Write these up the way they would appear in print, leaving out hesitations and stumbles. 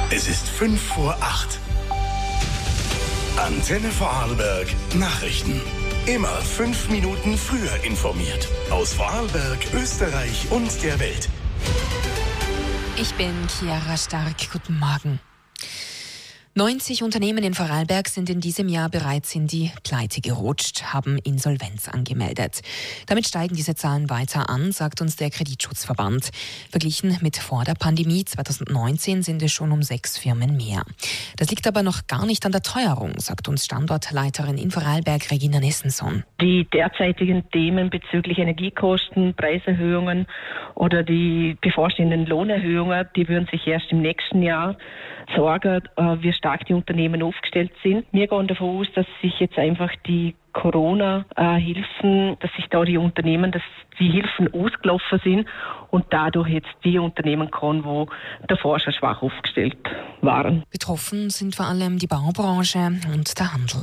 Es ist 5:05. Antenne Vorarlberg Nachrichten. Immer 5 Minuten früher informiert. Aus Vorarlberg, Österreich und der Welt. Ich bin Chiara Stark. Guten Morgen. 90 Unternehmen in Vorarlberg sind in diesem Jahr bereits in die Pleite gerutscht, haben Insolvenz angemeldet. Damit steigen diese Zahlen weiter an, sagt uns der Kreditschutzverband. Verglichen mit vor der Pandemie 2019 sind es schon um 6 Firmen mehr. Das liegt aber noch gar nicht an der Teuerung, sagt uns Standortleiterin in Vorarlberg Regina Nessenson. Die derzeitigen Themen bezüglich Energiekosten, Preiserhöhungen oder die bevorstehenden Lohnerhöhungen, die würden sich erst im nächsten Jahr sorgen, wie stark die Unternehmen aufgestellt sind. Wir gehen davon aus, dass sich jetzt einfach die Corona-Hilfen, dass sich da die Unternehmen, dass die Hilfen ausgelaufen sind und dadurch jetzt die Unternehmen kommen, wo davor schon schwach aufgestellt waren. Betroffen sind vor allem die Baubranche und der Handel.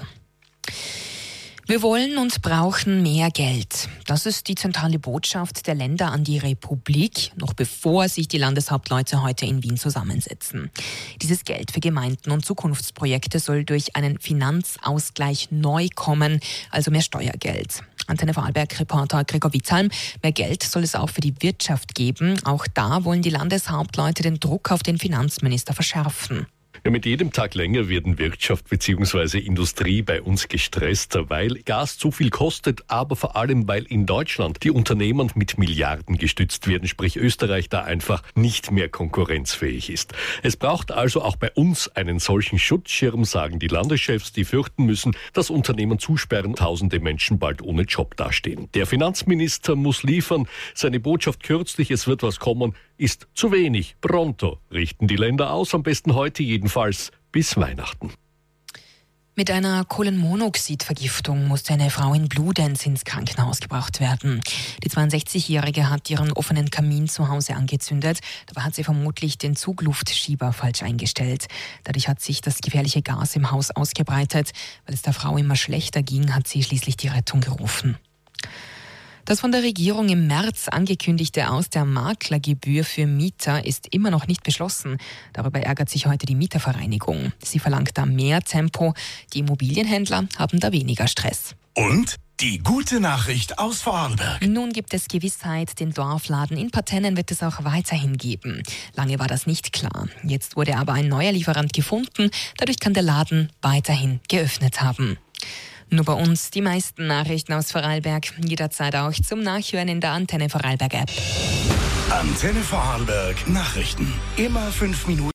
Wir wollen und brauchen mehr Geld. Das ist die zentrale Botschaft der Länder an die Republik, noch bevor sich die Landeshauptleute heute in Wien zusammensetzen. Dieses Geld für Gemeinden und Zukunftsprojekte soll durch einen Finanzausgleich neu kommen, also mehr Steuergeld. Antenne Vorarlberg-Reporter Gregor Witzalm. Mehr Geld soll es auch für die Wirtschaft geben. Auch da wollen die Landeshauptleute den Druck auf den Finanzminister verschärfen. Ja, mit jedem Tag länger werden Wirtschaft bzw. Industrie bei uns gestresster, weil Gas zu viel kostet, aber vor allem, weil in Deutschland die Unternehmen mit Milliarden gestützt werden, sprich Österreich da einfach nicht mehr konkurrenzfähig ist. Es braucht also auch bei uns einen solchen Schutzschirm, sagen die Landeschefs, die fürchten müssen, dass Unternehmen zusperren, tausende Menschen bald ohne Job dastehen. Der Finanzminister muss liefern. Seine Botschaft kürzlich, es wird was kommen, ist zu wenig. Pronto richten die Länder aus, am besten heute jedenfalls bis Weihnachten. Mit einer Kohlenmonoxidvergiftung musste eine Frau in Bludenz ins Krankenhaus gebracht werden. Die 62-Jährige hat ihren offenen Kamin zu Hause angezündet. Dabei hat sie vermutlich den Zugluftschieber falsch eingestellt. Dadurch hat sich das gefährliche Gas im Haus ausgebreitet. Weil es der Frau immer schlechter ging, hat sie schließlich die Rettung gerufen. Das von der Regierung im März angekündigte Aus der Maklergebühr für Mieter ist immer noch nicht beschlossen. Darüber ärgert sich heute die Mietervereinigung. Sie verlangt da mehr Tempo. Die Immobilienhändler haben da weniger Stress. Und die gute Nachricht aus Vorarlberg. Nun gibt es Gewissheit, den Dorfladen in Partennen wird es auch weiterhin geben. Lange war das nicht klar. Jetzt wurde aber ein neuer Lieferant gefunden. Dadurch kann der Laden weiterhin geöffnet haben. Nur bei uns die meisten Nachrichten aus Vorarlberg. Jederzeit auch zum Nachhören in der Antenne Vorarlberg App. Antenne Vorarlberg Nachrichten. Immer 5 Minuten.